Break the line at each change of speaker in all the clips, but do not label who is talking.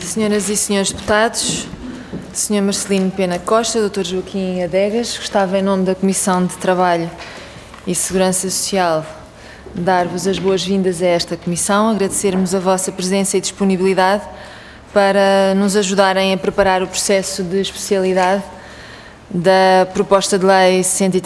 Senhoras e senhores deputados, Sr. Marcelino Pena Costa, Dr. Joaquim Adegas, gostava em nome da Comissão de Trabalho e Segurança Social dar-vos as boas-vindas a esta comissão, agradecermos a vossa presença e disponibilidade para nos ajudarem a preparar o processo de especialidade da proposta de lei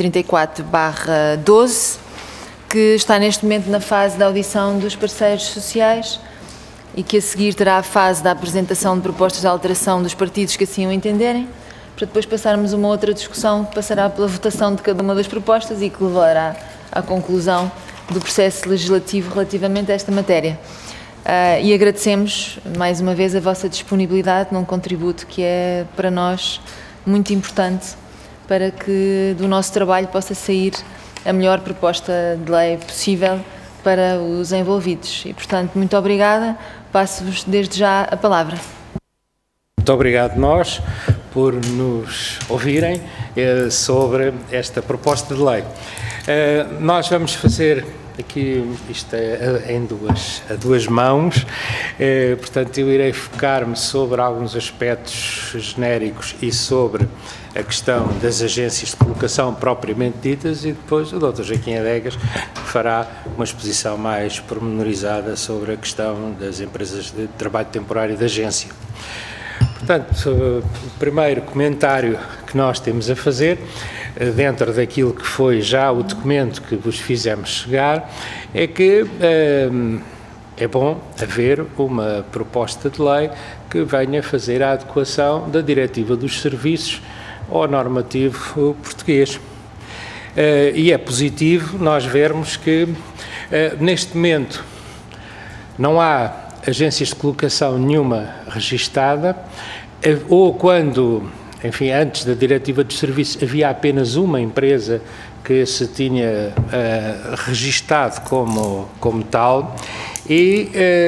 134/12, que está neste momento na fase da audição dos parceiros sociais e que a seguir terá a fase da apresentação de propostas de alteração dos partidos que assim o entenderem, para depois passarmos a uma outra discussão que passará pela votação de cada uma das propostas e que levará à conclusão do processo legislativo relativamente a esta matéria. E agradecemos mais uma vez a vossa disponibilidade num contributo que é para nós muito importante para que do nosso trabalho possa sair a melhor proposta de lei possível para os envolvidos. E, portanto, muito obrigada. Passo-vos desde já a palavra.
Muito obrigado nós por nos ouvirem sobre esta proposta de lei. Nós vamos fazer aqui, isto é a duas mãos, portanto eu irei focar-me sobre alguns aspectos genéricos e sobre a questão das agências de colocação propriamente ditas e depois o Dr. Joaquim Adegas fará uma exposição mais pormenorizada sobre a questão das empresas de trabalho temporário de agência. Portanto, o primeiro comentário que nós temos a fazer, dentro daquilo que foi já o documento que vos fizemos chegar, é que é bom haver uma proposta de lei que venha fazer a adequação da Diretiva dos Serviços ao normativo português. E é positivo nós vermos que, neste momento, não há agências de colocação nenhuma registada, ou quando, enfim, antes da Diretiva dos Serviços, havia apenas uma empresa que se tinha registado como tal, e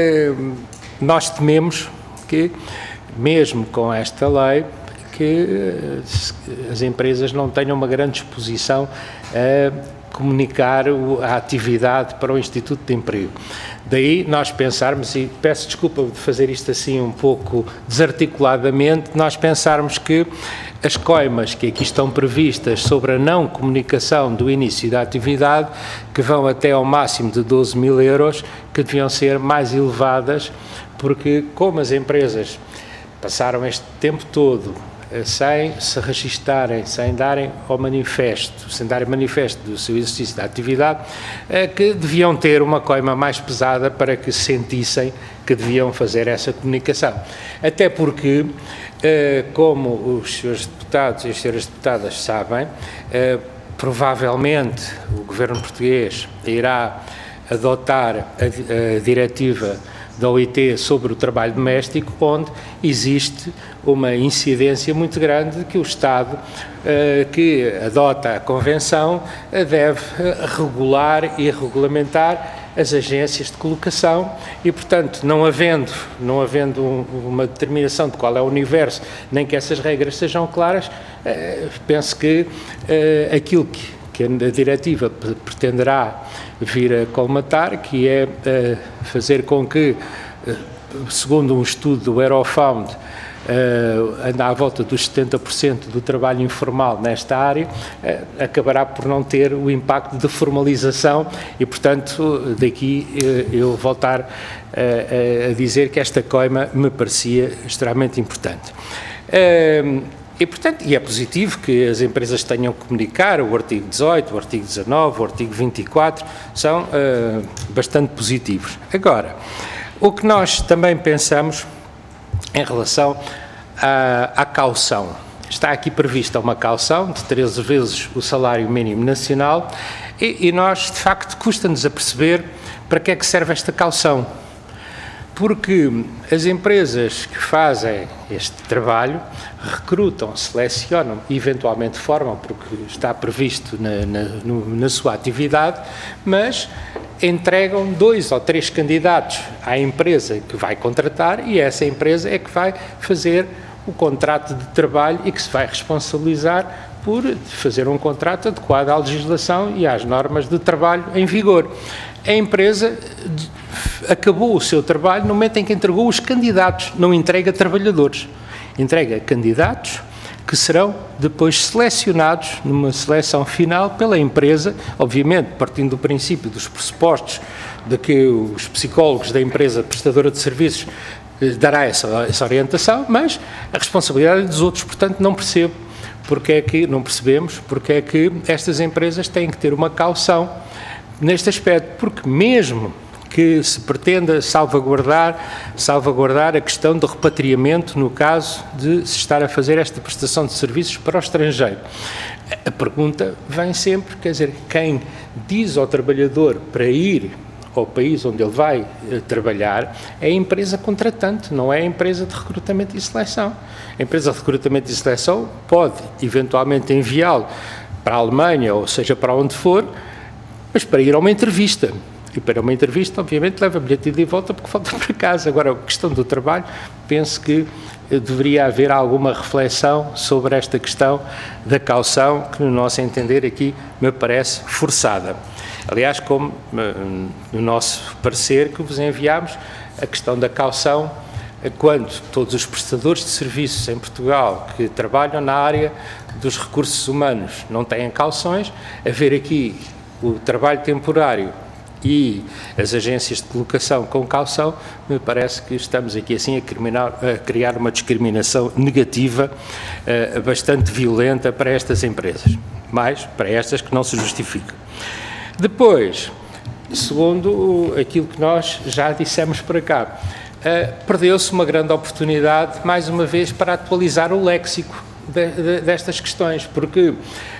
nós tememos que, mesmo com esta lei, que as empresas não tenham uma grande disposição a comunicar a atividade para o Instituto de Emprego. Daí nós pensarmos, e peço desculpa de fazer isto assim um pouco desarticuladamente, nós pensarmos que as coimas que aqui estão previstas sobre a não comunicação do início da atividade, que vão até ao máximo de 12.000 euros, que deviam ser mais elevadas, porque como as empresas passaram este tempo todo sem se registarem, sem darem manifesto do seu exercício da atividade, que deviam ter uma coima mais pesada para que sentissem que deviam fazer essa comunicação. Até porque, como os senhores deputados e as senhoras deputadas sabem, provavelmente o Governo português irá adotar a diretiva da OIT sobre o trabalho doméstico, onde existe uma incidência muito grande de que o Estado que adota a Convenção deve regular e regulamentar as agências de colocação e, portanto, não havendo uma determinação de qual é o universo, nem que essas regras sejam claras, penso que aquilo que a diretiva pretenderá vir a colmatar, que é fazer com que, segundo um estudo do Eurofound, anda à volta dos 70% do trabalho informal nesta área, acabará por não ter o impacto de formalização e, portanto, daqui eu voltar a dizer que esta coima me parecia extremamente importante. E, portanto, é positivo que as empresas tenham que comunicar, o artigo 18, o artigo 19, o artigo 24, são bastante positivos. Agora, o que nós também pensamos em relação à caução. Está aqui prevista uma caução de 13 vezes o salário mínimo nacional e nós, de facto, custa-nos a perceber para que é que serve esta caução. Porque as empresas que fazem este trabalho recrutam, selecionam e eventualmente formam, porque está previsto na sua atividade, mas entregam 2 ou 3 candidatos à empresa que vai contratar e essa empresa é que vai fazer o contrato de trabalho e que se vai responsabilizar por fazer um contrato adequado à legislação e às normas de trabalho em vigor. A empresa acabou o seu trabalho no momento em que entregou os candidatos, não entrega trabalhadores, entrega candidatos que serão depois selecionados numa seleção final pela empresa, obviamente partindo do princípio dos pressupostos de que os psicólogos da empresa prestadora de serviços dará essa orientação, mas a responsabilidade é dos outros, portanto não percebemos porque é que estas empresas têm que ter uma caução neste aspecto, porque mesmo que se pretenda salvaguardar a questão do repatriamento no caso de se estar a fazer esta prestação de serviços para o estrangeiro. A pergunta vem sempre, quer dizer, quem diz ao trabalhador para ir ao país onde ele vai trabalhar é a empresa contratante, não é a empresa de recrutamento e seleção. A empresa de recrutamento e seleção pode eventualmente enviá-lo para a Alemanha, ou seja, para onde for, mas para ir a uma entrevista. E para uma entrevista, obviamente, leva bilhete de ida e volta porque volta para casa. Agora, a questão do trabalho, penso que deveria haver alguma reflexão sobre esta questão da caução, que no nosso entender aqui me parece forçada. Aliás, como no nosso parecer que vos enviámos, a questão da caução, quando todos os prestadores de serviços em Portugal que trabalham na área dos recursos humanos não têm cauções, haver aqui o trabalho temporário e as agências de colocação com caução, me parece que estamos aqui assim a criar uma discriminação negativa bastante violenta para estas empresas, mas para estas que não se justificam. Depois, segundo aquilo que nós já dissemos para cá, perdeu-se uma grande oportunidade, mais uma vez, para atualizar o léxico destas questões, porque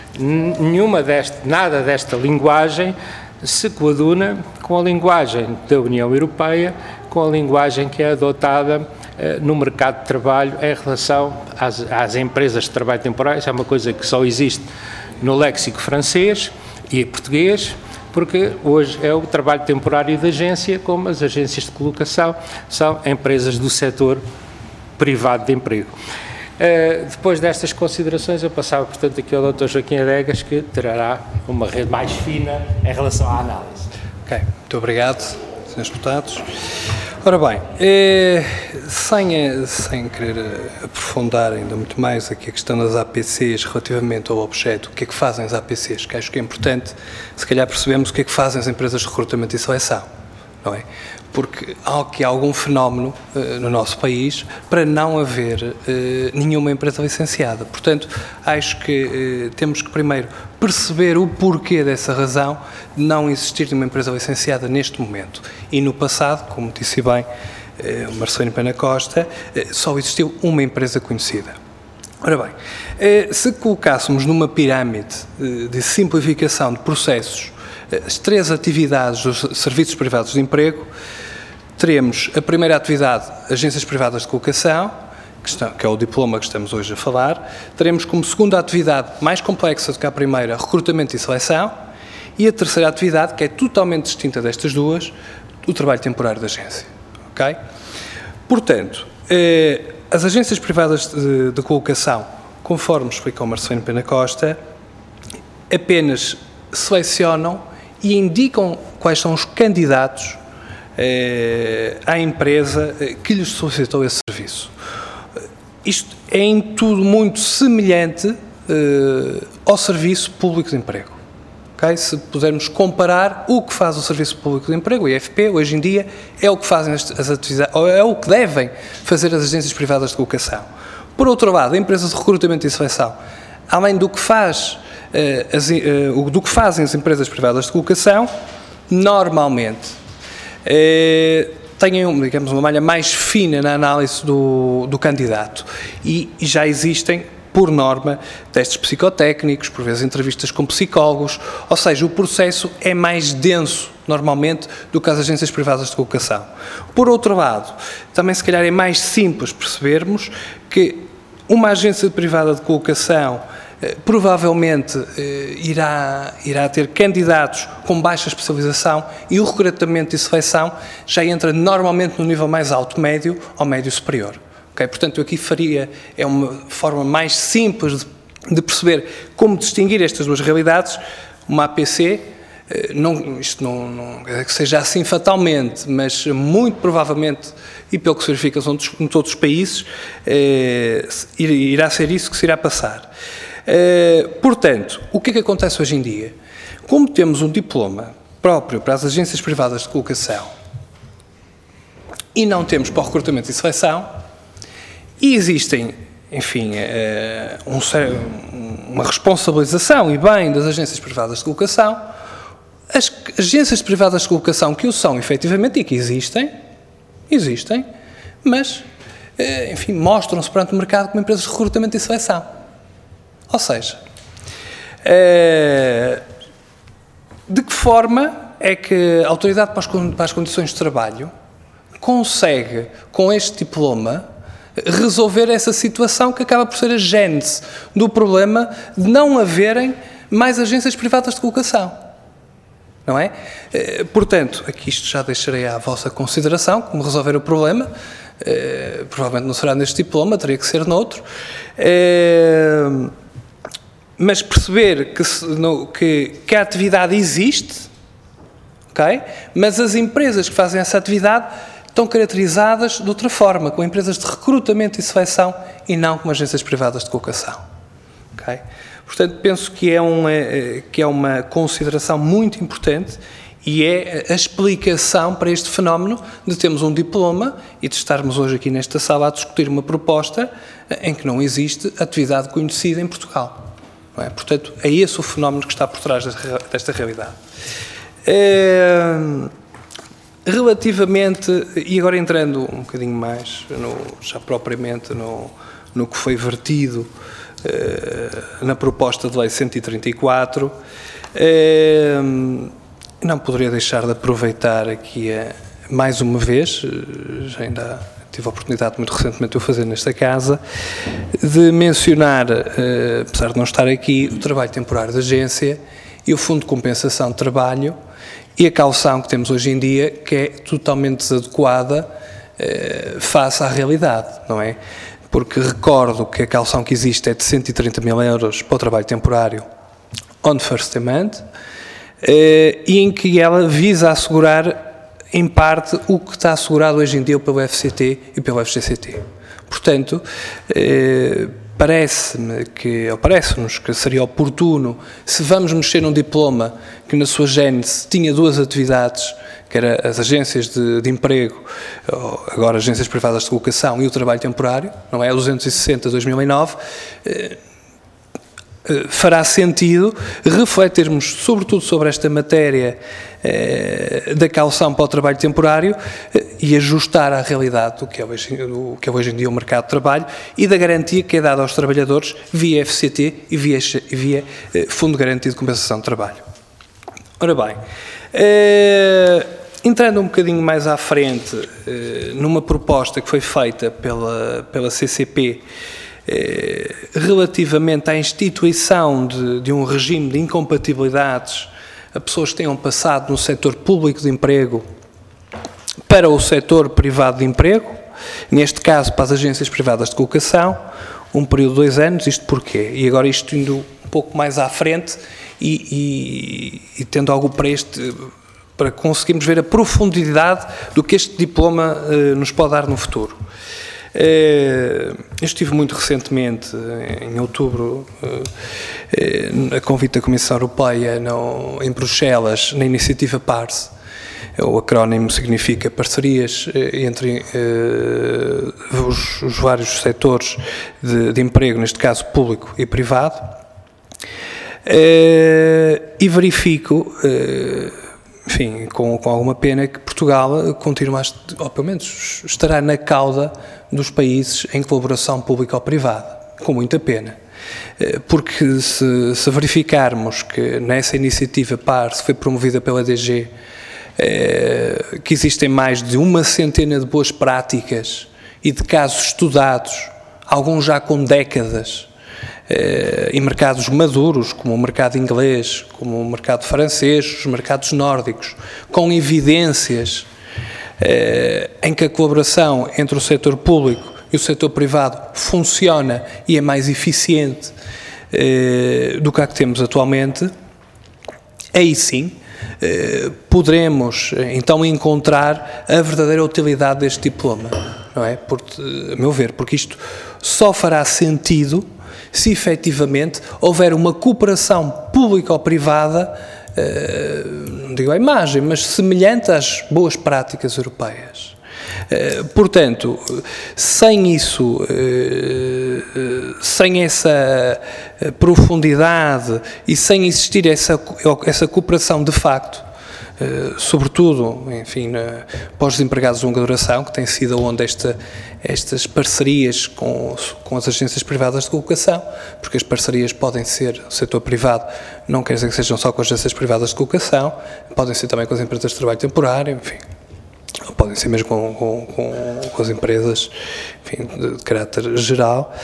nada desta linguagem se coaduna com a linguagem da União Europeia, com a linguagem que é adotada no mercado de trabalho em relação às empresas de trabalho temporário. É uma coisa que só existe no léxico francês e português, porque hoje é o trabalho temporário de agência, como as agências de colocação são empresas do setor privado de emprego. Depois destas considerações, eu passava, portanto, aqui ao Dr. Joaquim Adegas, que terá uma rede mais fina em relação à análise.
Ok, muito obrigado, senhores deputados. Ora bem, sem querer aprofundar ainda muito mais aqui a questão das APCs relativamente ao objeto, o que é que fazem as APCs, que acho que é importante, se calhar percebemos o que é que fazem as empresas de recrutamento e seleção, não é? Porque há aqui algum fenómeno no nosso país para não haver nenhuma empresa licenciada. Portanto, acho que temos que primeiro perceber o porquê dessa razão de não existir uma empresa licenciada neste momento. E no passado, como disse bem o Marcelino Pena Costa, só existiu uma empresa conhecida. Ora bem, se colocássemos numa pirâmide de simplificação de processos as três atividades dos serviços privados de emprego, teremos a primeira atividade, agências privadas de colocação, que é o diploma que estamos hoje a falar. Teremos como segunda atividade, mais complexa do que a primeira, recrutamento e seleção. E a terceira atividade, que é totalmente distinta destas duas, o trabalho temporário da agência. Ok? Portanto, as agências privadas de colocação, conforme explicou Marcelino Pena Costa, apenas selecionam e indicam quais são os candidatos à empresa que lhes solicitou esse serviço. Isto é em tudo muito semelhante ao Serviço Público de Emprego. Okay? Se pudermos comparar o que faz o Serviço Público de Emprego, o IFP, hoje em dia, é o que fazem as atividades, ou é o que devem fazer as agências privadas de colocação. Por outro lado, a empresa de recrutamento e seleção, além do que fazem as empresas privadas de colocação, normalmente têm, digamos, uma malha mais fina na análise do candidato e já existem, por norma, testes psicotécnicos, por vezes entrevistas com psicólogos, ou seja, o processo é mais denso, normalmente, do que as agências privadas de colocação. Por outro lado, também se calhar é mais simples percebermos que uma agência privada de colocação provavelmente irá ter candidatos com baixa especialização e o recrutamento e seleção já entra normalmente no nível mais alto, médio ou médio superior. Okay? Portanto, eu aqui é uma forma mais simples de perceber como distinguir estas duas realidades, uma APC Isto não é que seja assim fatalmente, mas muito provavelmente, e pelo que se verifica em todos os países, irá ser isso que se irá passar. Portanto, o que é que acontece hoje em dia? Como temos um diploma próprio para as agências privadas de colocação e não temos para o recrutamento e seleção, e existem, enfim, uma responsabilização e bem das agências privadas de colocação, as agências privadas de colocação que o são efetivamente e que existem, mas, enfim, mostram-se perante o mercado como empresas de recrutamento e seleção. Ou seja, de que forma é que a Autoridade para as Condições de Trabalho consegue, com este diploma, resolver essa situação que acaba por ser a gênese do problema de não haverem mais agências privadas de colocação? Não é? Portanto, aqui isto já deixarei à vossa consideração, como resolver o problema. Provavelmente não será neste diploma, teria que ser noutro. Mas perceber que a atividade existe, ok? Mas as empresas que fazem essa atividade estão caracterizadas de outra forma, como empresas de recrutamento e seleção e não como agências privadas de colocação. Okay? Portanto, penso que é uma consideração muito importante e é a explicação para este fenómeno de termos um diploma e de estarmos hoje aqui nesta sala a discutir uma proposta em que não existe atividade conhecida em Portugal. Não é? Portanto, é esse o fenómeno que está por trás desta realidade. Relativamente, e agora entrando um bocadinho mais, já propriamente no que foi vertido na proposta de lei 134, não poderia deixar de aproveitar aqui mais uma vez, já ainda tive a oportunidade muito recentemente de o fazer nesta casa, de mencionar, apesar de não estar aqui, o trabalho temporário da agência e o Fundo de Compensação de Trabalho e a caução que temos hoje em dia, que é totalmente desadequada face à realidade, não é? Porque recordo que a caução que existe é de 130 mil euros para o trabalho temporário on first demand e em que ela visa assegurar em parte o que está assegurado hoje em dia pelo FCT e pelo FGCT. Portanto, parece-nos que seria oportuno, se vamos mexer num diploma que na sua gênese tinha duas atividades, que eram as agências de emprego, agora agências privadas de colocação e o trabalho temporário, não é? 260/2009, fará sentido refletirmos sobretudo sobre esta matéria da caução para o trabalho temporário e ajustar à realidade do que é hoje em dia o mercado de trabalho e da garantia que é dada aos trabalhadores via FCT e via Fundo de Garantia de Compensação de Trabalho. Ora bem, entrando um bocadinho mais à frente numa proposta que foi feita pela CCP relativamente à instituição de um regime de incompatibilidades a pessoas que tenham passado no setor público de emprego para o setor privado de emprego, neste caso para as agências privadas de colocação, um período de 2 anos, isto porquê? E agora isto indo um pouco mais à frente e tendo algo para conseguirmos ver a profundidade do que este diploma nos pode dar no futuro. Eu estive muito recentemente, em outubro, a convite da Comissão Europeia em Bruxelas, na iniciativa PARS. O acrónimo significa parcerias entre os vários setores de emprego, neste caso público e privado, e verifico, enfim, com alguma pena, que Portugal continua, ou pelo menos estará na cauda dos países em colaboração público-privada, com muita pena. Porque se verificarmos que nessa iniciativa PARS, que foi promovida pela DG, que existem mais de 100 de boas práticas e de casos estudados, alguns já com décadas, em mercados maduros, como o mercado inglês, como o mercado francês, os mercados nórdicos, com evidências em que a colaboração entre o setor público e o setor privado funciona e é mais eficiente do que a que temos atualmente, aí sim poderemos então encontrar a verdadeira utilidade deste diploma, não é? Porque, a meu ver, porque isto só fará sentido se efetivamente houver uma cooperação pública ou privada, não digo a imagem, mas semelhante às boas práticas europeias. Portanto, sem isso, sem essa profundidade e sem existir essa cooperação de facto, sobretudo, enfim, para os desempregados de longa duração, que tem sido onde estas parcerias com as agências privadas de colocação, porque as parcerias podem ser o setor privado, não quer dizer que sejam só com as agências privadas de colocação, podem ser também com as empresas de trabalho temporário, enfim, podem ser mesmo com as empresas, enfim, de caráter geral.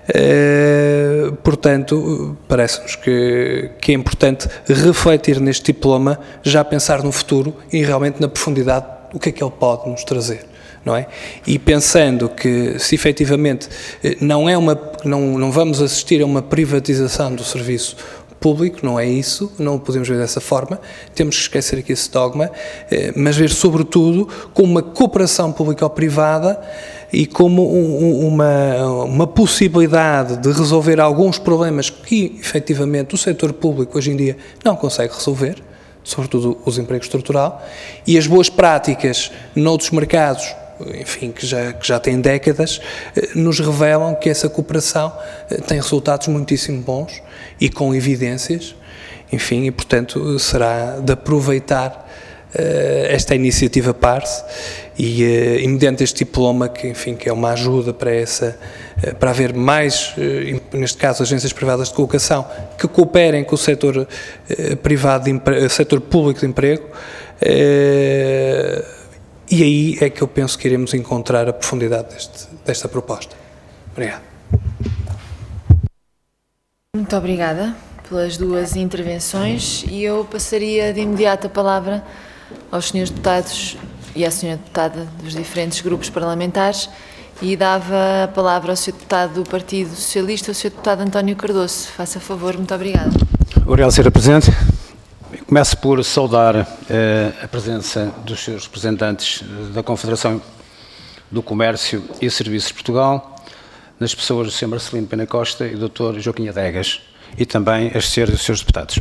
Portanto, parece-nos que é importante refletir neste diploma, já pensar no futuro e realmente na profundidade o que é que ele pode nos trazer, não é? E pensando que se efetivamente não vamos assistir a uma privatização do serviço público, não é isso, não o podemos ver dessa forma, temos que esquecer aqui esse dogma, mas ver sobretudo como uma cooperação público-privada e como uma possibilidade de resolver alguns problemas que efetivamente o setor público hoje em dia não consegue resolver, sobretudo o desemprego estrutural, e as boas práticas noutros mercados, enfim, que já têm décadas, nos revelam que essa cooperação tem resultados muitíssimo bons e com evidências, enfim, e portanto será de aproveitar esta iniciativa PARSE e mediante este diploma que, enfim, que é uma ajuda para haver mais, neste caso, agências privadas de colocação que cooperem com o setor privado, setor público de emprego, e aí é que eu penso que iremos encontrar a profundidade desta proposta. Obrigado.
Muito obrigada pelas duas intervenções e eu passaria de imediato a palavra aos senhores deputados e à senhora deputada dos diferentes grupos parlamentares e dava a palavra ao senhor deputado do Partido Socialista, ao senhor deputado António Cardoso. Faça favor, muito obrigada.
Obrigado, Sra. Presidente. Começo por saudar a presença dos seus representantes da Confederação do Comércio e Serviços de Portugal, nas pessoas do Sr. Marcelino Pena Costa e do Dr. Joaquim Adegas, e também as senhoras e os seus deputados.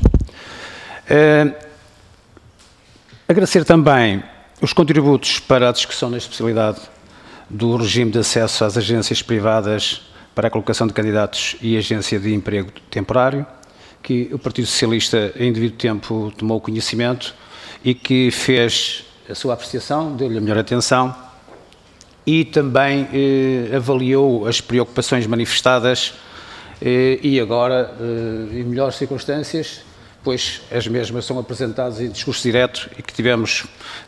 Agradecer também os contributos para a discussão na especialidade do regime de acesso às agências privadas para a colocação de candidatos e agência de emprego temporário, que o Partido Socialista em devido tempo tomou conhecimento e que fez a sua apreciação, deu-lhe a melhor atenção e também avaliou as preocupações manifestadas e agora, em melhores circunstâncias, pois as mesmas são apresentadas em discurso direto e que tivemos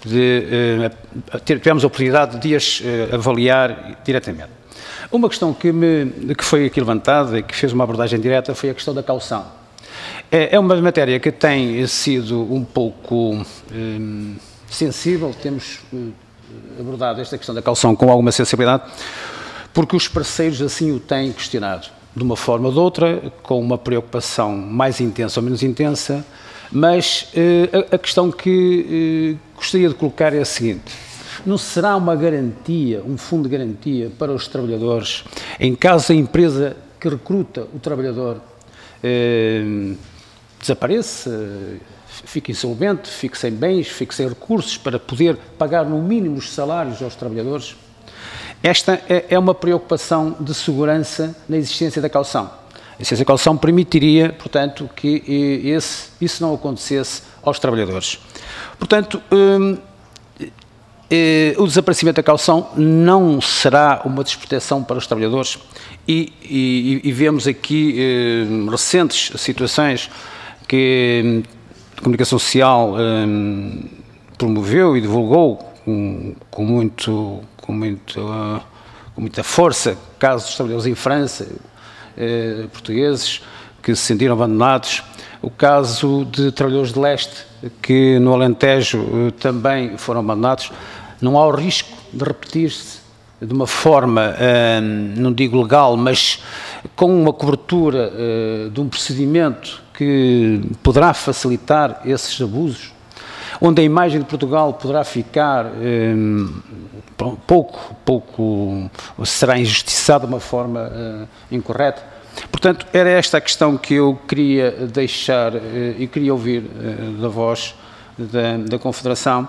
a oportunidade de as avaliar diretamente. Uma questão que foi aqui levantada e que fez uma abordagem direta foi a questão da caução. É uma matéria que tem sido um pouco sensível, temos abordado esta questão da caução com alguma sensibilidade, porque os parceiros assim o têm questionado, de uma forma ou de outra, com uma preocupação mais intensa ou menos intensa, mas a questão que gostaria de colocar é a seguinte: não será uma garantia, um fundo de garantia para os trabalhadores, em caso a empresa que recruta o trabalhador desapareça, fique insolvente, fique sem bens, fique sem recursos para poder pagar no mínimo os salários aos trabalhadores? Esta é uma preocupação de segurança na existência da caução. A existência da caução permitiria, portanto, que isso não acontecesse aos trabalhadores. Portanto, o desaparecimento da caução não será uma desproteção para os trabalhadores e vemos aqui recentes situações que a comunicação social promoveu e divulgou com muita força, casos de trabalhadores em França, portugueses, que se sentiram abandonados, o caso de trabalhadores de leste, que no Alentejo também foram abandonados. Não há o risco de repetir-se de uma forma, não digo legal, mas com uma cobertura de um procedimento que poderá facilitar esses abusos. onde a imagem de Portugal poderá ficar pouco será injustiçada de uma forma incorreta. Portanto, era esta a questão que eu queria deixar e queria ouvir da voz da Confederação,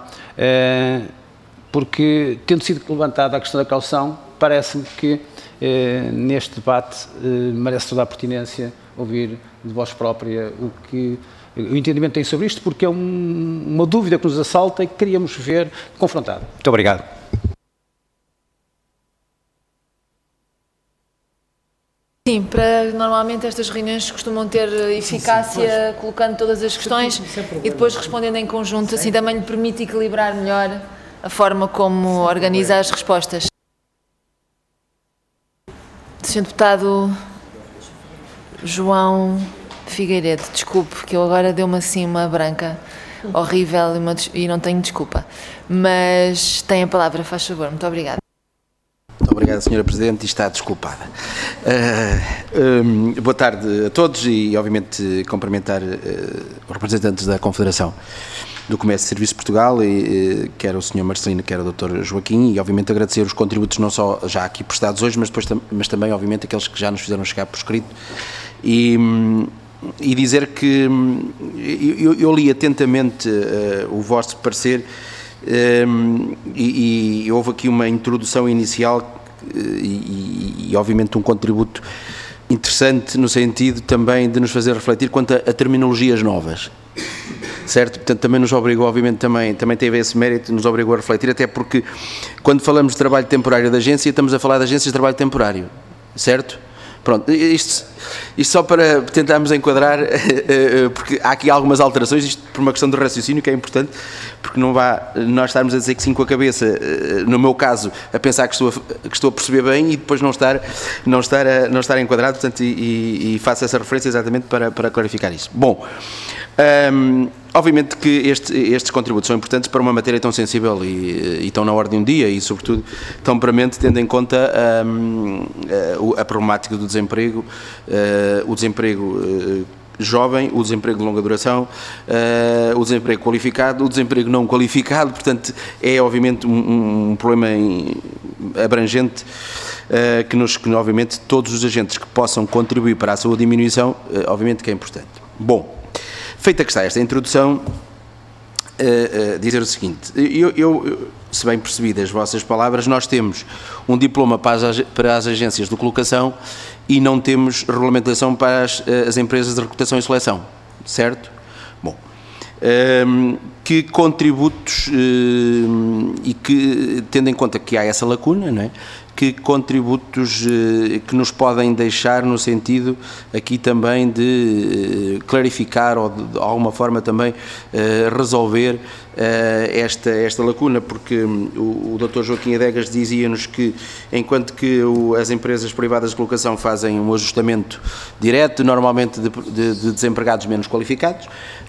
porque, tendo sido levantada a questão da caução, parece-me que neste debate merece toda a pertinência ouvir de voz própria o que o entendimento tem sobre isto, porque é uma dúvida que nos assalta e que queríamos ver confrontada. Muito obrigado.
Sim, normalmente estas reuniões costumam ter eficácia, colocando todas as questões e depois respondendo em conjunto, assim também lhe permite equilibrar melhor a forma como organiza as respostas. Sr. Deputado João Figueiredo, desculpe, que eu agora deu-me assim uma branca horrível e não tenho desculpa, mas tem a palavra, faz favor. Muito obrigada.
Muito obrigado, Sra. Presidente, e está desculpada. Boa tarde a todos e, obviamente, cumprimentar os representantes da Confederação do Comércio e Serviços de Portugal, quer o Sr. Marcelino, quer o Dr. Joaquim, e, obviamente, agradecer os contributos não só já aqui prestados hoje, mas também, obviamente, aqueles que já nos fizeram chegar por escrito. E dizer que eu li atentamente o vosso parecer e houve aqui uma introdução inicial e obviamente um contributo interessante no sentido também de nos fazer refletir quanto a terminologias novas, certo? Portanto, também nos obrigou, obviamente, também teve esse mérito, nos obrigou a refletir, até porque quando falamos de trabalho temporário da agência, estamos a falar de agências de trabalho temporário, certo? Pronto, isto só para tentarmos enquadrar, porque há aqui algumas alterações, isto por uma questão de raciocínio que é importante, porque não vá nós estarmos a dizer que sim com a cabeça, no meu caso, a pensar que estou a perceber bem e depois não estar enquadrado, portanto, e faço essa referência exatamente para clarificar isso. Bom, obviamente que estes contributos são importantes para uma matéria tão sensível e tão na ordem do dia e, sobretudo, tão premente, tendo em conta a problemática do desemprego, o desemprego jovem, o desemprego de longa duração, o desemprego qualificado, o desemprego não qualificado, portanto, é, obviamente, um problema abrangente que, obviamente, todos os agentes que possam contribuir para a sua diminuição, obviamente que é importante. Bom, feita que está esta introdução, dizer o seguinte, eu, se bem percebi das vossas palavras, nós temos um diploma para as agências de colocação e não temos regulamentação para as empresas de recrutação e seleção, certo? Bom, que contributos, e que, tendo em conta que há essa lacuna, não é? Que contributos que nos podem deixar no sentido aqui também de clarificar ou de alguma forma também resolver esta lacuna, porque o Dr. Joaquim Adegas dizia-nos que enquanto que as empresas privadas de colocação fazem um ajustamento direto, normalmente de desempregados menos qualificados,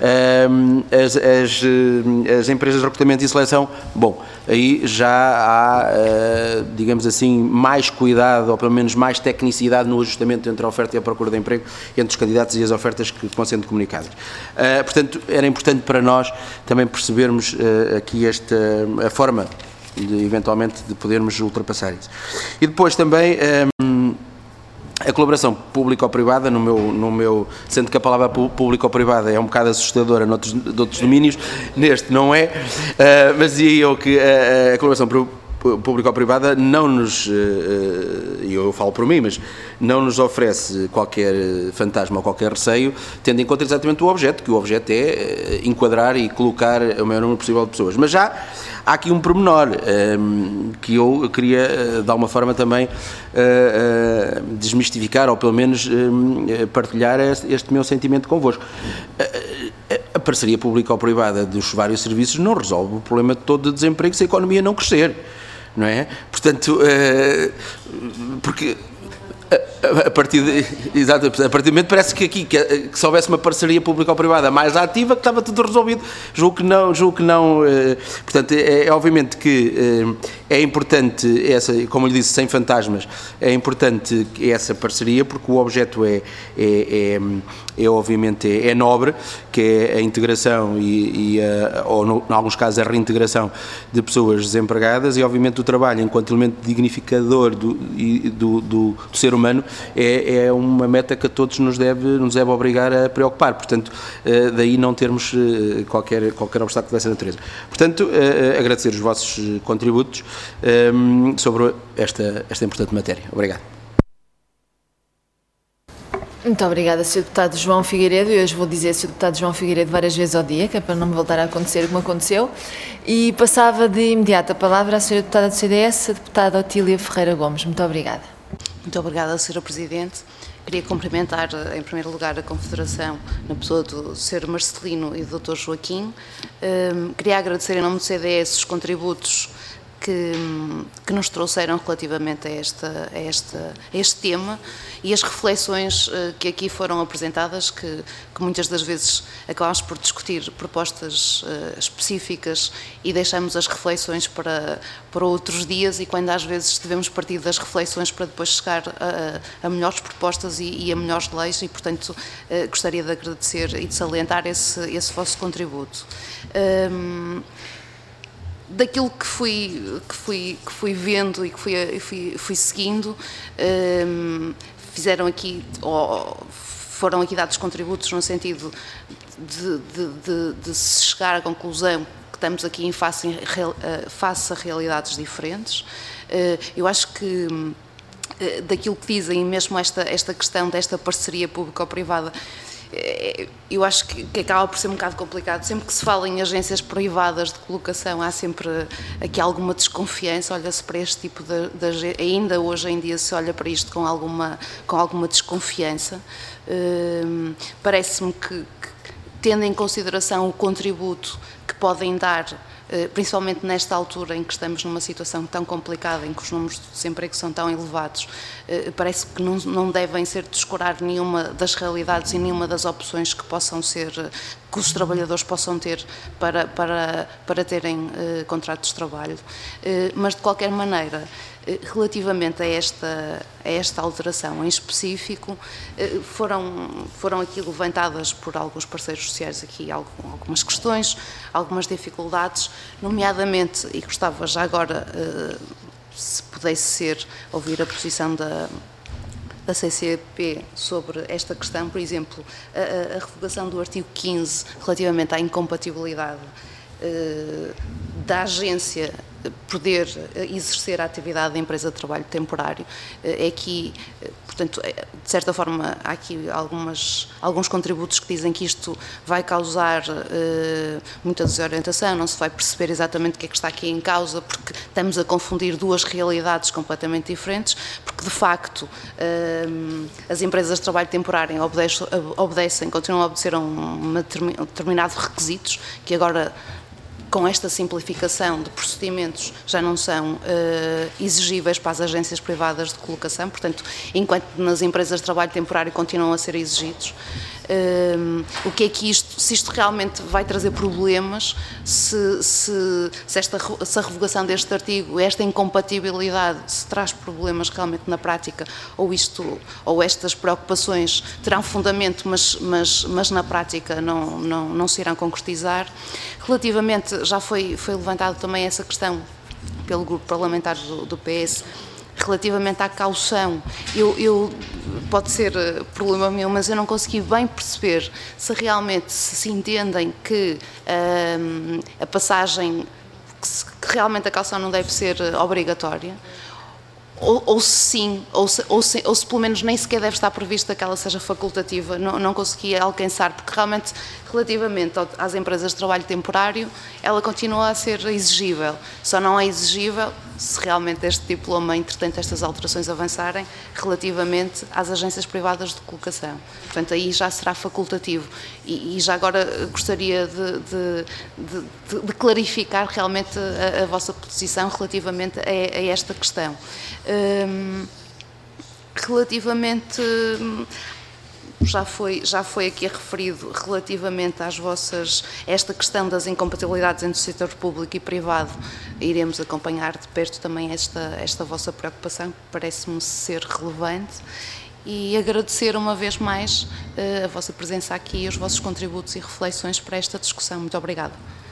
as empresas de recrutamento e seleção, bom, aí já há, digamos assim, mais cuidado, ou pelo menos mais tecnicidade no ajustamento entre a oferta e a procura de emprego, entre os candidatos e as ofertas que vão sendo comunicadas. Portanto, era importante para nós também percebermos aqui a forma, eventualmente, de podermos ultrapassar isso. E depois também a colaboração público-privada, sendo que a palavra público-privada é um bocado assustadora de outros domínios, neste não é, mas dizia eu que a colaboração público-privada não nos, e eu falo por mim, mas não nos oferece qualquer fantasma ou qualquer receio, tendo em conta exatamente o objeto, que o objeto é enquadrar e colocar o maior número possível de pessoas. Mas já há aqui um pormenor que eu queria, de alguma forma, também desmistificar, ou pelo menos partilhar este meu sentimento convosco. A parceria público-privada dos vários serviços não resolve o problema todo de desemprego se a economia não crescer, não é? Portanto, porque A partir do momento parece que aqui, que se houvesse uma parceria público-privada mais ativa, que estava tudo resolvido. Julgo que não, portanto, é obviamente que é importante essa, como lhe disse, sem fantasmas, é importante essa parceria, porque o objeto obviamente nobre, que é a integração ou, em alguns casos, a reintegração de pessoas desempregadas, e obviamente o trabalho enquanto elemento dignificador do ser humano é uma meta que a todos nos deve obrigar a preocupar, portanto, daí não termos qualquer obstáculo dessa natureza. Portanto, agradecer os vossos contributos sobre esta importante matéria. Obrigado.
Muito obrigada, Sr. Deputado João Figueiredo. Eu hoje vou dizer Sr. Deputado João Figueiredo várias vezes ao dia, que é para não me voltar a acontecer como aconteceu. E passava de imediato a palavra à Sra. Deputada do CDS, a Deputada Otília Ferreira Gomes. Muito obrigada.
Muito obrigada, Sra. Presidente. Queria cumprimentar, em primeiro lugar, a Confederação, na pessoa do Sr. Marcelino e do Dr. Joaquim. Queria agradecer, em nome do CDS, os contributos que nos trouxeram relativamente a este tema e as reflexões que aqui foram apresentadas, que muitas das vezes acabamos por discutir propostas específicas e deixamos as reflexões para outros dias, e quando às vezes devemos partir das reflexões para depois chegar a melhores propostas e a melhores leis, e portanto gostaria de agradecer e de salientar esse vosso contributo. Daquilo que fui vendo e que fui seguindo, foram aqui dados contributos no sentido de se chegar à conclusão que estamos aqui em face a realidades diferentes. Eu acho que daquilo que dizem, mesmo esta questão desta parceria público-privada, eu acho que acaba por ser um bocado complicado. Sempre que se fala em agências privadas de colocação, há sempre aqui alguma desconfiança, olha-se para este tipo de ainda hoje em dia se olha para isto com alguma desconfiança. Parece-me que, tendo em consideração o contributo que podem dar, principalmente nesta altura em que estamos numa situação tão complicada, em que os números de desemprego são tão elevados, parece que não devem ser descurar nenhuma das realidades e nenhuma das opções que possam ser, que os trabalhadores possam ter para terem contratos de trabalho. Mas, de qualquer maneira, relativamente a esta alteração em específico, foram aqui levantadas por alguns parceiros sociais aqui algumas questões, algumas dificuldades, nomeadamente, e gostava já agora, se pudesse ouvir a posição da CCP sobre esta questão, por exemplo, a revogação do artigo 15 relativamente à incompatibilidade da agência poder exercer a atividade da empresa de trabalho temporário. É aqui, portanto, de certa forma, há aqui alguns contributos que dizem que isto vai causar muita desorientação, não se vai perceber exatamente o que é que está aqui em causa, porque estamos a confundir duas realidades completamente diferentes, porque de facto as empresas de trabalho temporário continuam a obedecer a determinados requisitos, que agora, com esta simplificação de procedimentos, já não são exigíveis para as agências privadas de colocação, portanto, enquanto nas empresas de trabalho temporário continuam a ser exigidos. O que é que se isto realmente vai trazer problemas, se a revogação deste artigo, esta incompatibilidade, se traz problemas realmente na prática, ou estas preocupações terão fundamento, mas na prática não se irão concretizar. Relativamente, já foi levantada também essa questão pelo grupo parlamentar do PS, relativamente à caução. Pode ser problema meu, mas eu não consegui bem perceber se realmente se entendem que a passagem, que realmente a caução não deve ser obrigatória, ou se sim, ou se pelo menos nem sequer deve estar prevista que ela seja facultativa. Não consegui alcançar, porque realmente, relativamente às empresas de trabalho temporário, ela continua a ser exigível, só não é exigível se realmente este diploma, entretanto estas alterações avançarem, relativamente às agências privadas de colocação. Portanto, aí já será facultativo. E já agora gostaria de clarificar realmente a vossa posição relativamente a esta questão. Relativamente, já foi aqui referido, relativamente esta questão das incompatibilidades entre o setor público e privado, iremos acompanhar de perto também esta vossa preocupação, que parece-me ser relevante, e agradecer uma vez mais a vossa presença aqui e os vossos contributos e reflexões para esta discussão. Muito obrigada.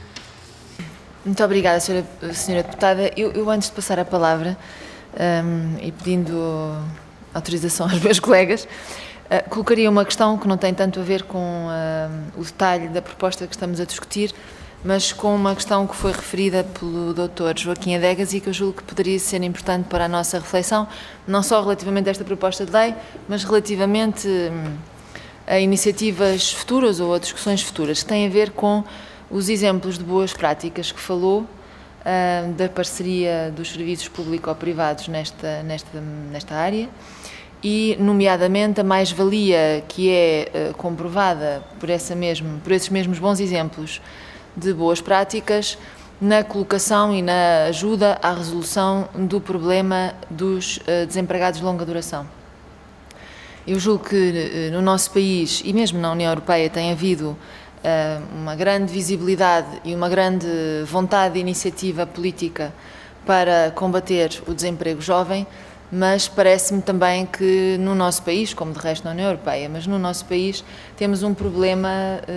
Muito obrigada, Sra. Deputada. Eu antes de passar a palavra, e pedindo autorização aos meus colegas, colocaria uma questão que não tem tanto a ver com o detalhe da proposta que estamos a discutir, mas com uma questão que foi referida pelo Dr. Joaquim Adegas e que eu julgo que poderia ser importante para a nossa reflexão, não só relativamente a esta proposta de lei, mas relativamente a iniciativas futuras ou a discussões futuras, que têm a ver com os exemplos de boas práticas que falou, da parceria dos serviços público-privados nesta área, e, nomeadamente, a mais-valia que é comprovada por esses mesmos bons exemplos de boas práticas na colocação e na ajuda à resolução do problema dos desempregados de longa duração. Eu julgo que no nosso país, e mesmo na União Europeia, tem havido uma grande visibilidade e uma grande vontade de iniciativa política para combater o desemprego jovem, mas parece-me também que no nosso país, como de resto na União Europeia, mas no nosso país temos um problema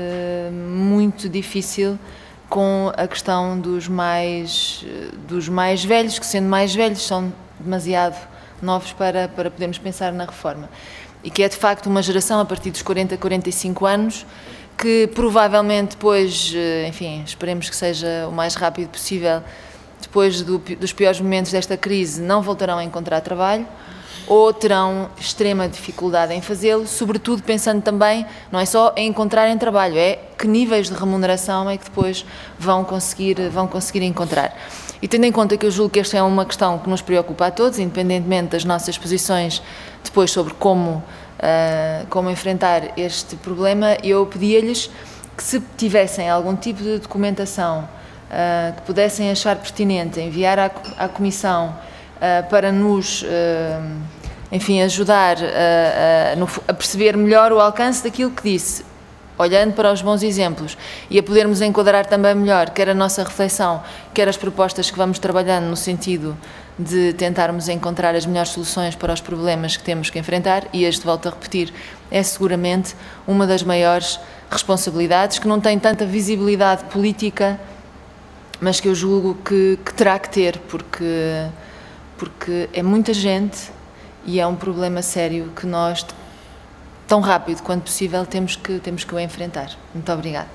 muito difícil com a questão dos mais velhos, que sendo mais velhos são demasiado novos para podermos pensar na reforma. E que é de facto uma geração a partir dos 40, 45 anos, que provavelmente depois, enfim, esperemos que seja o mais rápido possível, depois dos piores momentos desta crise, não voltarão a encontrar trabalho ou terão extrema dificuldade em fazê-lo, sobretudo pensando também, não é só em encontrarem trabalho, é que níveis de remuneração é que depois vão conseguir encontrar. E tendo em conta que eu julgo que esta é uma questão que nos preocupa a todos, independentemente das nossas posições depois sobre como enfrentar este problema, eu pedia-lhes que, se tivessem algum tipo de documentação que pudessem achar pertinente enviar à Comissão para nos, enfim, ajudar a perceber melhor o alcance daquilo que disse, olhando para os bons exemplos e a podermos enquadrar também melhor quer a nossa reflexão, quer as propostas que vamos trabalhando no sentido de tentarmos encontrar as melhores soluções para os problemas que temos que enfrentar, e este, volto a repetir, é seguramente uma das maiores responsabilidades, que não tem tanta visibilidade política, mas que eu julgo que terá que ter, porque é muita gente e é um problema sério que nós, tão rápido quanto possível, temos que o enfrentar. Muito obrigada.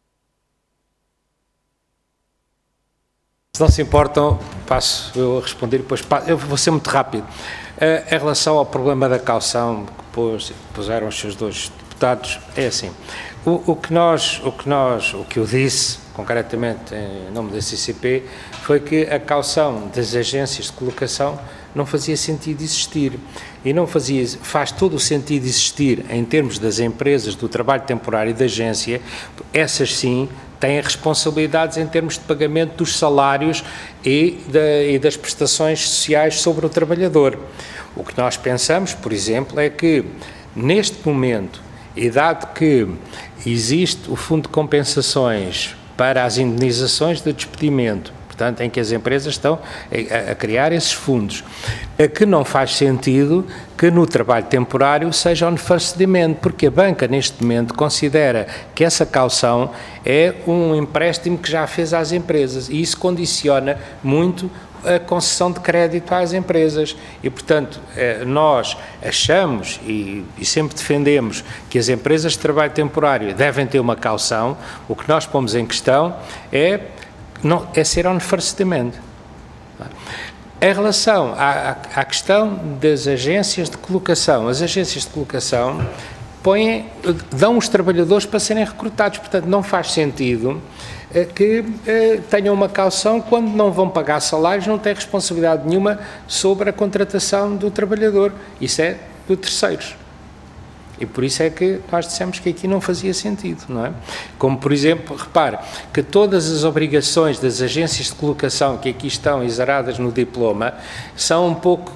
Se não se importam, passo eu a responder, depois eu vou ser muito rápido. Em relação ao problema da caução que puseram os seus dois deputados, é assim, o que eu disse, concretamente em nome da CCP, foi que a caução das agências de colocação não fazia sentido existir, e faz todo o sentido existir em termos das empresas do trabalho temporário e da agência. Essas sim têm responsabilidades em termos de pagamento dos salários e das prestações sociais sobre o trabalhador. O que nós pensamos, por exemplo, é que neste momento, e dado que existe o Fundo de Compensações para as indenizações de despedimento, portanto, em que as empresas estão a criar esses fundos, que não faz sentido que no trabalho temporário seja on first demand, porque a banca neste momento considera que essa caução é um empréstimo que já fez às empresas, e isso condiciona muito a concessão de crédito às empresas, e portanto nós achamos e sempre defendemos que as empresas de trabalho temporário devem ter uma caução. O que nós pomos em questão é ser on first demand. Em relação à questão das agências de colocação, as agências de colocação dão os trabalhadores para serem recrutados, portanto não faz sentido que tenham uma caução quando não vão pagar salários, não têm responsabilidade nenhuma sobre a contratação do trabalhador. Isso é de terceiros. E por isso é que nós dissemos que aqui não fazia sentido, não é? Como, por exemplo, repare que todas as obrigações das agências de colocação que aqui estão exaradas no diploma são um pouco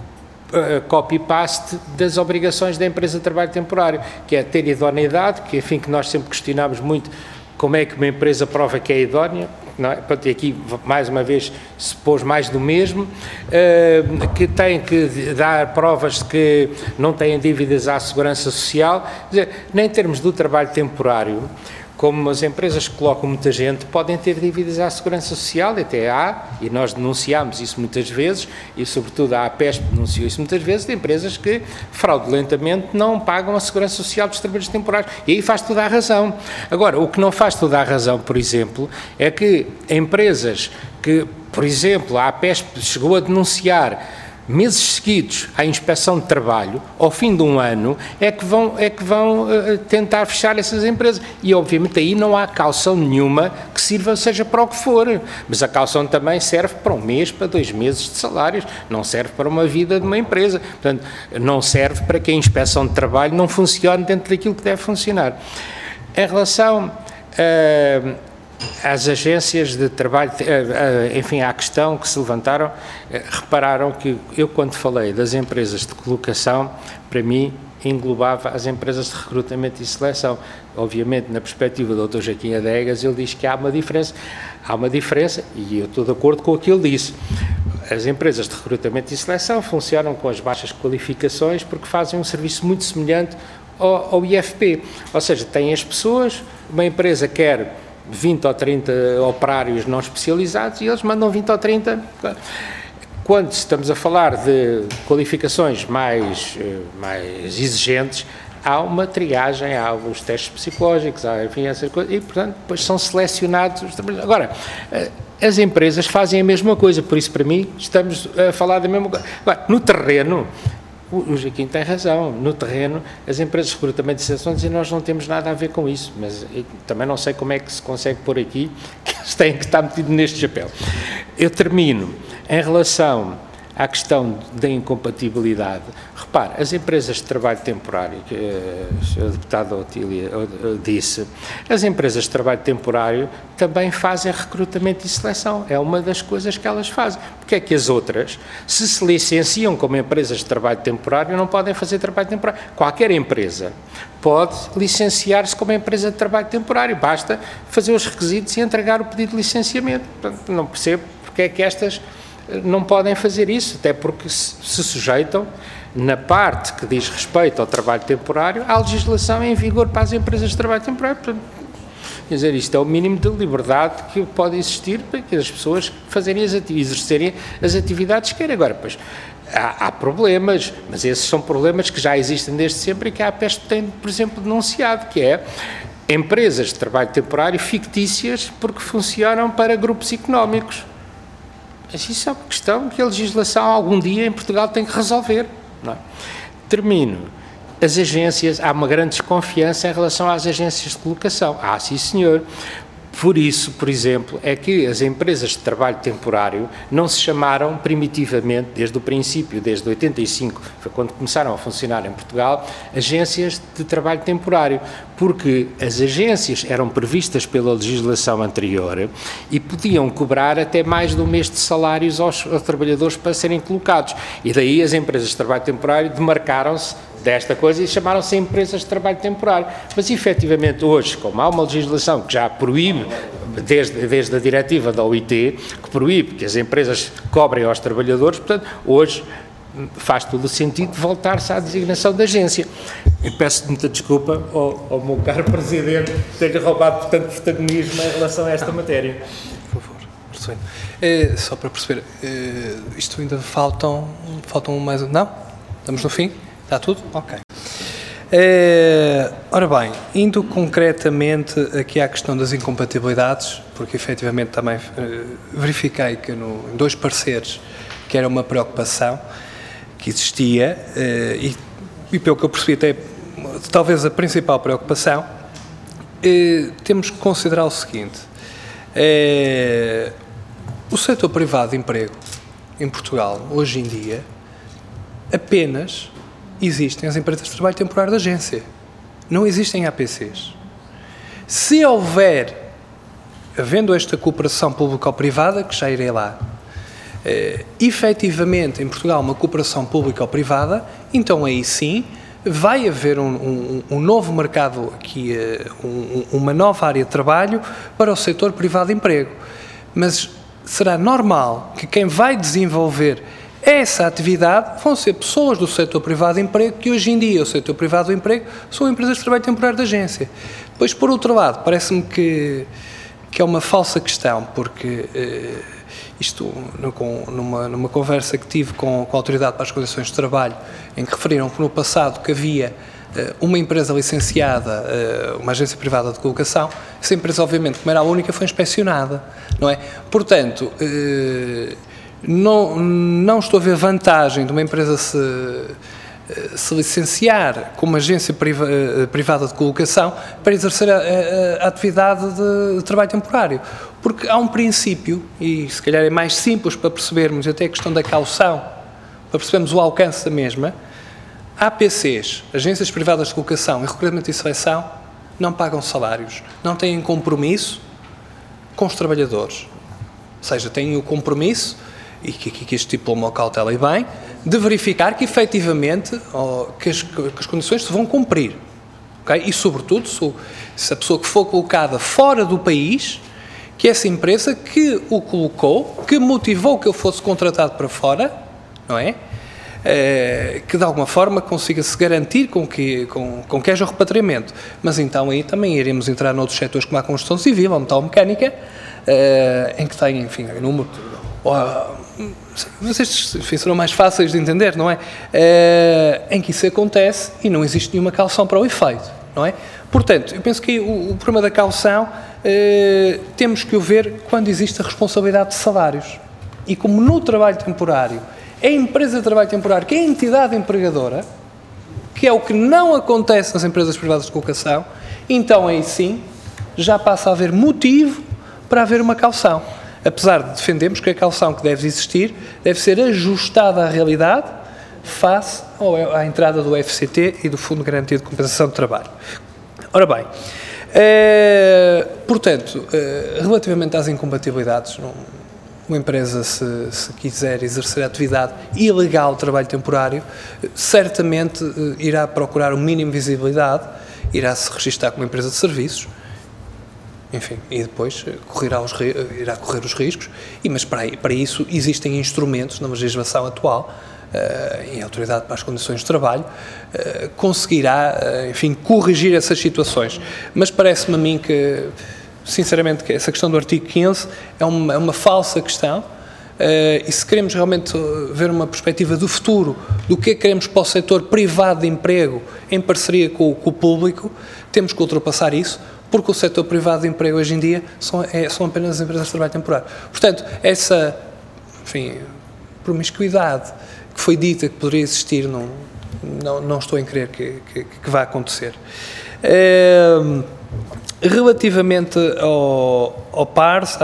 copy-paste das obrigações da empresa de trabalho temporário, que é ter idoneidade, que enfim que nós sempre questionámos muito como é que uma empresa prova que é idónea, não é? E aqui mais uma vez se pôs mais do mesmo, que tem que dar provas de que não têm dívidas à segurança social, quer dizer, nem em termos do trabalho temporário, como as empresas que colocam muita gente podem ter dívidas à Segurança Social, até há, e nós denunciamos isso muitas vezes, e sobretudo a APESP denunciou isso muitas vezes, de empresas que fraudulentamente não pagam a Segurança Social dos trabalhadores temporários. E aí faz toda a razão. Agora, o que não faz toda a razão, por exemplo, é que empresas que, por exemplo, a APESP chegou a denunciar meses seguidos à Inspeção de Trabalho, ao fim de um ano, é que vão tentar fechar essas empresas. E, obviamente, aí não há caução nenhuma que sirva, seja para o que for. Mas a caução também serve para um mês, para 2 meses de salários, não serve para uma vida de uma empresa. Portanto, não serve para que a Inspeção de Trabalho não funcione dentro daquilo que deve funcionar. Em relação às agências de trabalho, enfim, à questão que se levantaram, repararam que eu, quando falei das empresas de colocação, para mim, englobava as empresas de recrutamento e seleção. Obviamente, na perspectiva do Dr. Joaquim Adegas, ele diz que há uma diferença. Há uma diferença, e eu estou de acordo com o que ele disse. As empresas de recrutamento e seleção funcionam com as baixas qualificações porque fazem um serviço muito semelhante ao IFP. Ou seja, têm as pessoas, uma empresa quer 20 ou 30 operários não especializados e eles mandam 20 ou 30. Quando estamos a falar de qualificações mais exigentes, há uma triagem, há os testes psicológicos, há, enfim, essas coisas, e, portanto, depois são selecionados os trabalhadores. Agora, as empresas fazem a mesma coisa, por isso, para mim, estamos a falar da mesma coisa. Agora, no terreno, o Joaquim tem razão, no terreno, as empresas de recrutamento e seleção dizem que nós não temos nada a ver com isso, mas também não sei como é que se consegue pôr aqui que eles têm que estar metidos neste chapéu. Eu termino em relação à questão da incompatibilidade. Repare, as empresas de trabalho temporário, que a deputada Otília disse, as empresas de trabalho temporário também fazem recrutamento e seleção. É uma das coisas que elas fazem. Porque é que as outras, se licenciam como empresas de trabalho temporário, não podem fazer trabalho temporário? Qualquer empresa pode licenciar-se como empresa de trabalho temporário. Basta fazer os requisitos e entregar o pedido de licenciamento. Portanto, não percebo porque é que estas não podem fazer isso, até porque se sujeitam, na parte que diz respeito ao trabalho temporário, à legislação em vigor para as empresas de trabalho temporário. Portanto, quer dizer, isto é o mínimo de liberdade que pode existir para que as pessoas exercerem as atividades que querem. Agora, pois, há problemas, mas esses são problemas que já existem desde sempre e que a APESP tem, por exemplo, denunciado, que é empresas de trabalho temporário fictícias porque funcionam para grupos económicos. Mas isso é uma questão que a legislação algum dia em Portugal tem que resolver. Não é? Termino. As agências, há uma grande desconfiança em relação às agências de colocação. Sim senhor. Por isso, por exemplo, é que as empresas de trabalho temporário não se chamaram primitivamente, desde o princípio, desde 85, foi quando começaram a funcionar em Portugal, agências de trabalho temporário, porque as agências eram previstas pela legislação anterior e podiam cobrar até mais de um mês de salários aos trabalhadores para serem colocados. E daí as empresas de trabalho temporário demarcaram-se desta coisa e chamaram-se empresas de trabalho temporário. Mas, efetivamente, hoje, como há uma legislação que já proíbe, desde a diretiva da OIT, que proíbe que as empresas cobrem aos trabalhadores, portanto, hoje faz todo o sentido voltar-se à designação da agência. Eu peço muita desculpa ao meu caro Presidente ter-lhe roubado tanto protagonismo em relação a esta matéria.
Por favor, só para perceber, isto ainda faltam mais... Não? Estamos no fim? Está tudo? Ok. Ora bem, indo concretamente aqui à questão das incompatibilidades, porque efetivamente também verifiquei que em 2 pareceres que era uma preocupação que existia e pelo que eu percebi até talvez a principal preocupação, temos que considerar o seguinte, o setor privado de emprego em Portugal, hoje em dia, apenas existem as empresas de trabalho temporário de agência. Não existem APCs. Se havendo esta cooperação público-privada, que já irei lá, efetivamente em Portugal uma cooperação pública ou privada, então aí sim vai haver um novo mercado aqui, uma nova área de trabalho para o setor privado de emprego. Mas será normal que quem vai desenvolver essa atividade vão ser pessoas do setor privado de emprego, que hoje em dia o setor privado de emprego são empresas de trabalho temporário de agência. Pois, por outro lado, parece-me que é uma falsa questão, porque isto, numa conversa que tive com a Autoridade para as Condições de Trabalho, em que referiram que no passado que havia uma empresa licenciada, uma agência privada de colocação, essa empresa, obviamente, como era a única, foi inspecionada, não é? Portanto, não estou a ver vantagem de uma empresa se licenciar como agência privada de colocação para exercer a atividade de trabalho temporário. Porque há um princípio, e se calhar é mais simples para percebermos até a questão da caução, para percebermos o alcance da mesma. APCs, agências privadas de colocação e recrutamento e seleção, não pagam salários, não têm compromisso com os trabalhadores. Ou seja, têm o compromisso, e que estipula uma cautela e bem, de verificar que efetivamente que as condições se vão cumprir. Okay? E sobretudo, se a pessoa que for colocada fora do país, que essa empresa que o colocou, que motivou que ele fosse contratado para fora, não é? Que de alguma forma consiga-se garantir com que haja o repatriamento. Mas então aí também iremos entrar noutros setores como a construção civil, a metalmecânica, em que tem, enfim, número... Mas estes, enfim, serão mais fáceis de entender, não é? Em que isso acontece e não existe nenhuma caução para o efeito, não é? Portanto, eu penso que o problema da caução temos que o ver quando existe a responsabilidade de salários. E como no trabalho temporário, é a empresa de trabalho temporário que é a entidade empregadora, que é o que não acontece nas empresas privadas de colocação, então aí sim já passa a haver motivo para haver uma caução. Apesar de defendermos que a caução que deve existir deve ser ajustada à realidade face à entrada do FCT e do Fundo de Garantia de Compensação de Trabalho. Ora bem, portanto, relativamente às incompatibilidades, uma empresa, se quiser exercer a atividade ilegal de trabalho temporário, certamente irá procurar o mínimo de visibilidade, irá se registrar como empresa de serviços, enfim, e depois irá correr os riscos, mas para isso existem instrumentos na legislação atual, e a Autoridade para as Condições de Trabalho conseguirá, enfim, corrigir essas situações. Mas parece-me a mim que, sinceramente, que essa questão do artigo 15 é uma falsa questão, e se queremos realmente ver uma perspectiva do futuro, do que queremos para o setor privado de emprego em parceria com o público, temos que ultrapassar isso, porque o setor privado de emprego hoje em dia são apenas as empresas de trabalho temporário. Portanto, essa, enfim, promiscuidade que foi dita que poderia existir, não estou em crer que vá acontecer. Relativamente ao PARS,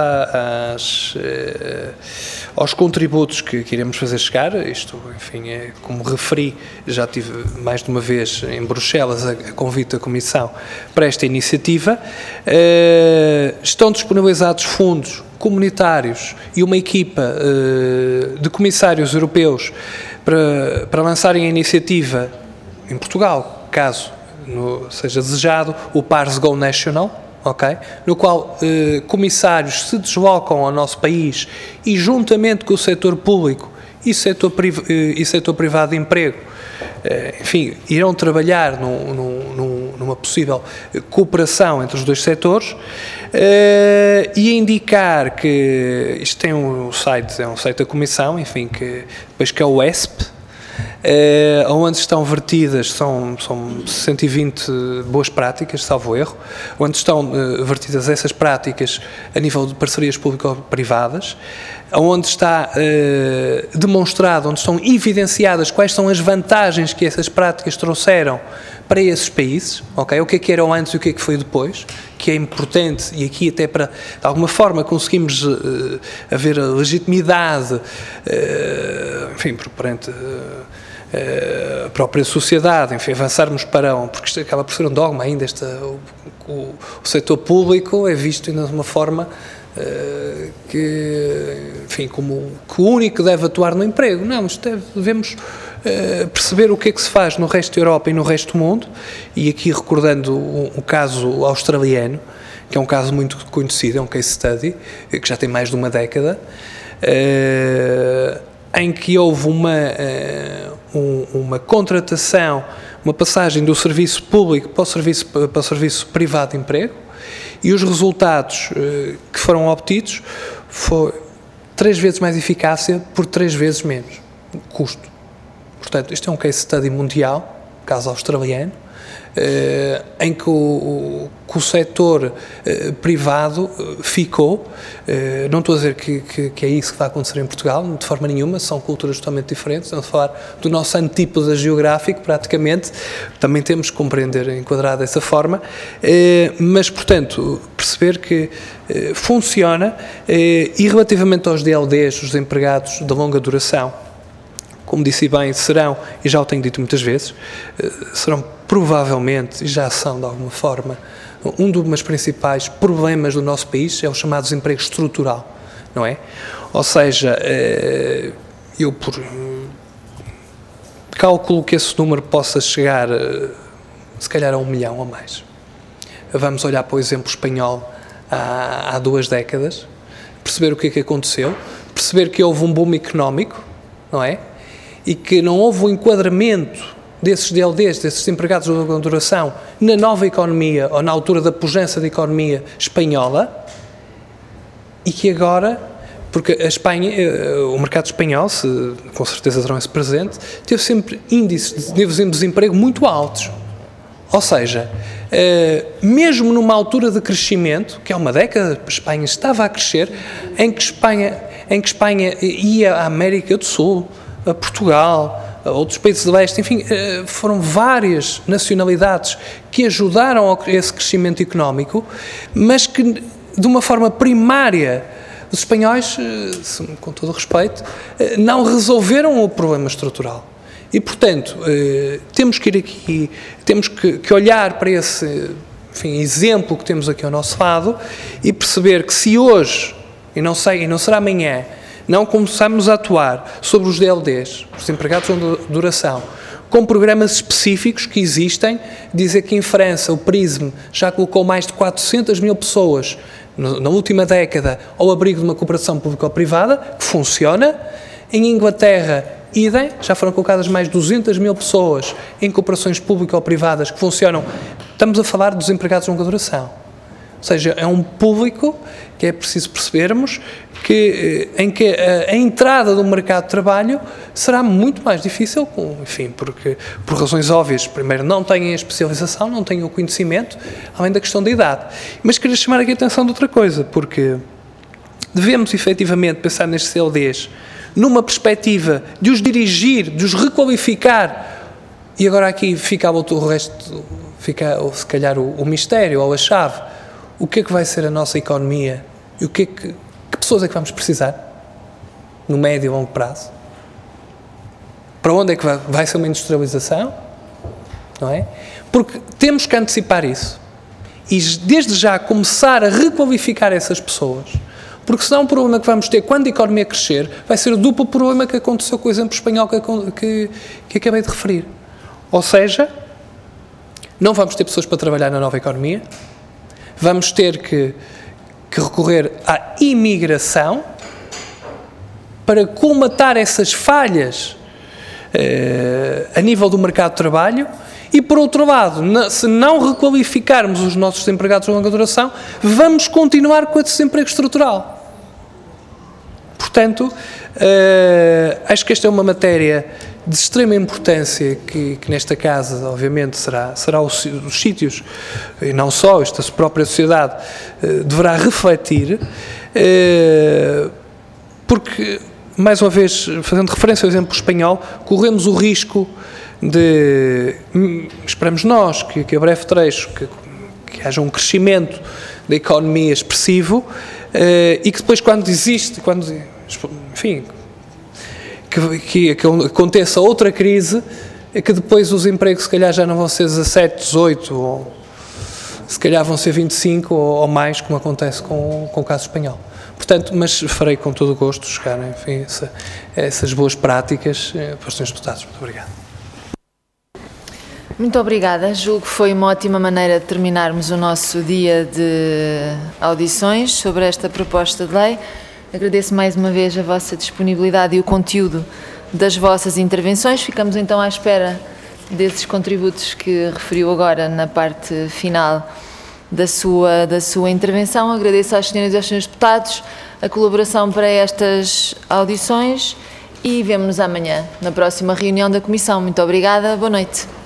aos contributos que iremos fazer chegar, isto, enfim, como referi, já tive mais de uma vez em Bruxelas a convite da Comissão para esta iniciativa, estão disponibilizados fundos comunitários e uma equipa de comissários europeus para lançarem a iniciativa em Portugal, caso seja desejado, o PARS Go National, okay? No qual comissários se deslocam ao nosso país e, juntamente com o setor público e setor privado de emprego, enfim, irão trabalhar numa possível cooperação entre os dois setores, e indicar que isto tem um site da Comissão, enfim, que é o ESP, onde estão vertidas, são 120 boas práticas, salvo erro, onde estão vertidas essas práticas a nível de parcerias público-privadas, onde está demonstrado, onde estão evidenciadas quais são as vantagens que essas práticas trouxeram para esses países, okay? O que eram antes e o que foi depois, que é importante, e aqui até para, de alguma forma, conseguimos haver a legitimidade, enfim, perante a própria sociedade, enfim, avançarmos porque isto acaba por ser um dogma ainda, o setor público é visto ainda de uma forma enfim, como que o único que deve atuar no emprego. Não, devemos perceber o que é que se faz no resto da Europa e no resto do mundo, e aqui recordando um caso australiano, que é um caso muito conhecido, é um case study, que já tem mais de uma década, em que houve uma contratação, uma passagem do serviço público para o serviço privado de emprego, e os resultados que foram obtidos foi 3 vezes mais eficácia por 3 vezes menos custo. Portanto, isto é um case study mundial, caso australiano, em que o setor privado ficou. Não estou a dizer que é isso que vai acontecer em Portugal, de forma nenhuma, são culturas totalmente diferentes. Estamos a falar do nosso antípoda geográfico, praticamente, também temos que compreender, enquadrar dessa forma, mas, portanto, perceber que funciona, e relativamente aos DLDs, os empregados de longa duração, como disse bem, serão, e já o tenho dito muitas vezes, serão provavelmente, e já são de alguma forma, um dos principais problemas do nosso país, é o chamado desemprego estrutural, não é? Ou seja, eu calculo que esse número possa chegar, se calhar, a 1 milhão ou mais. Vamos olhar para o exemplo espanhol há 2 décadas, perceber o que é que aconteceu, perceber que houve um boom económico, não é? E que não houve um enquadramento desses DLDs, desses empregados de longa duração, na nova economia, ou na altura da pujança da economia espanhola, e que agora, porque a Espanha, o mercado espanhol, com certeza terão esse presente, teve sempre índices de níveis de desemprego muito altos. Ou seja, mesmo numa altura de crescimento, que é uma década, a Espanha estava a crescer, em que Espanha ia à América do Sul, a Portugal, a outros países de leste, enfim, foram várias nacionalidades que ajudaram a esse crescimento económico, mas que, de uma forma primária, os espanhóis, com todo o respeito, não resolveram o problema estrutural. E, portanto, temos que ir aqui, temos que olhar para esse, enfim, exemplo que temos aqui ao nosso lado e perceber que se hoje, e não será amanhã, não começarmos a atuar sobre os DLDs, os empregados de duração, com programas específicos que existem, dizer que em França o PRISM já colocou mais de 400 mil pessoas na última década ao abrigo de uma cooperação público-privada, que funciona. Em Inglaterra, idem, já foram colocadas mais de 200 mil pessoas em cooperações público-privadas que funcionam. Estamos a falar dos empregados de longa duração. Ou seja, é um público que é preciso percebermos em que a entrada do mercado de trabalho será muito mais difícil, enfim, porque, por razões óbvias, primeiro não têm a especialização, não têm o conhecimento, além da questão da idade. Mas queria chamar aqui a atenção de outra coisa, porque devemos efetivamente pensar nestes CLDs numa perspectiva de os dirigir, de os requalificar, e agora aqui fica o resto, fica se calhar o mistério ou a chave. O que é que vai ser a nossa economia e que pessoas é que vamos precisar no médio e longo prazo? Para onde é que vai ser uma industrialização? Não é? Porque temos que antecipar isso e desde já começar a requalificar essas pessoas, porque senão o problema que vamos ter quando a economia crescer vai ser o duplo problema que aconteceu com o exemplo espanhol que acabei de referir. Ou seja, não vamos ter pessoas para trabalhar na nova economia, vamos ter que recorrer à imigração para colmatar essas falhas a nível do mercado de trabalho e, por outro lado, se não requalificarmos os nossos empregados de longa duração, vamos continuar com esse desemprego estrutural. Portanto, acho que esta é uma matéria de extrema importância que nesta casa, obviamente, será os sítios, e não só, esta própria sociedade deverá refletir, porque, mais uma vez, fazendo referência ao exemplo espanhol, corremos o risco de, esperamos nós, que a breve trecho, que haja um crescimento da economia expressivo, e que depois enfim, que aconteça outra crise, que depois os empregos se calhar já não vão ser 17, 18 ou se calhar vão ser 25 ou mais, como acontece com o caso espanhol. Portanto, mas farei com todo o gosto chegar, enfim, essas boas práticas para os senhores deputados. Muito obrigado.
Muito obrigada. Julgo que foi uma ótima maneira de terminarmos o nosso dia de audições sobre esta proposta de lei. Agradeço mais uma vez a vossa disponibilidade e o conteúdo das vossas intervenções. Ficamos então à espera desses contributos que referiu agora na parte final da sua intervenção. Agradeço às senhoras e aos senhores deputados a colaboração para estas audições e vemo-nos amanhã na próxima reunião da Comissão. Muito obrigada. Boa noite.